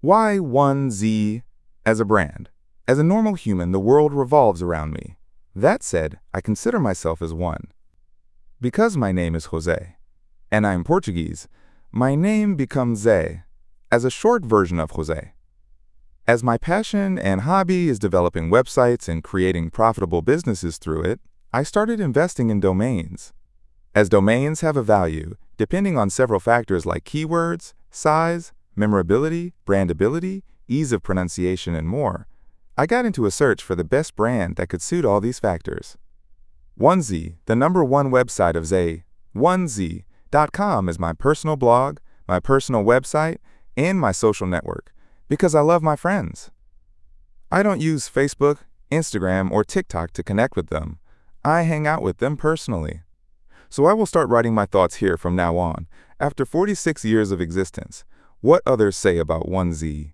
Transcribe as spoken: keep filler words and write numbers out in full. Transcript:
Why one Z as a brand? As a normal human, the world revolves around me. That said, I consider myself as one. Because my name is Jose, and I'm Portuguese, my name becomes Zé, as a short version of Jose. As my passion and hobby is developing websites and creating profitable businesses through it, I started investing in domains. As domains have a value, depending on several factors like keywords, size, memorability, brandability, ease of pronunciation, and more, I got into a search for the best brand that could suit all these factors. one Z, the number one website of Zé, one Z dot com is my personal blog, my personal website, and my social network, because I love my friends. I don't use Facebook, Instagram, or TikTok to connect with them. I hang out with them personally. So I will start writing my thoughts here from now on. After forty-six years of existence, what others say about one Z.